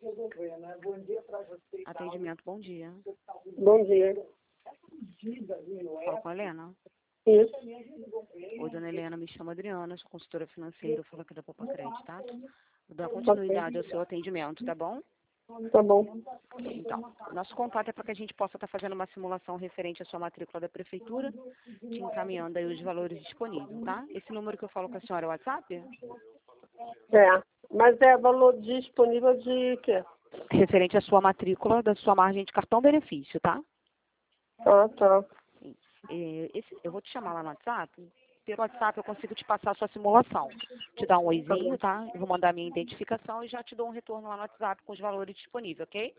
Atendimento, bom dia. Bom dia. Fala com a Helena. Isso. Oi, dona Helena, me chamo Adriana, sou consultora financeira, eu falo aqui da Poupa Crédito, tá? Vou dar continuidade ao seu atendimento, tá bom? Tá bom. Então, nosso contato é para que a gente possa estar fazendo uma simulação referente à sua matrícula da prefeitura, te encaminhando aí os valores disponíveis, tá? Esse número que eu falo com a senhora é o WhatsApp? É. Mas é valor disponível de quê? Referente à sua matrícula da sua margem de cartão benefício, tá? Ah, tá. Sim. Eu vou te chamar lá no WhatsApp. Pelo WhatsApp eu consigo te passar a sua simulação. Te dar um oizinho, tá? Eu vou mandar a minha identificação e já te dou um retorno lá no WhatsApp com os valores disponíveis, ok?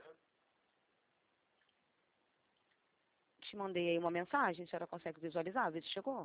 Te mandei aí uma mensagem, a senhora consegue visualizar? Vê se chegou.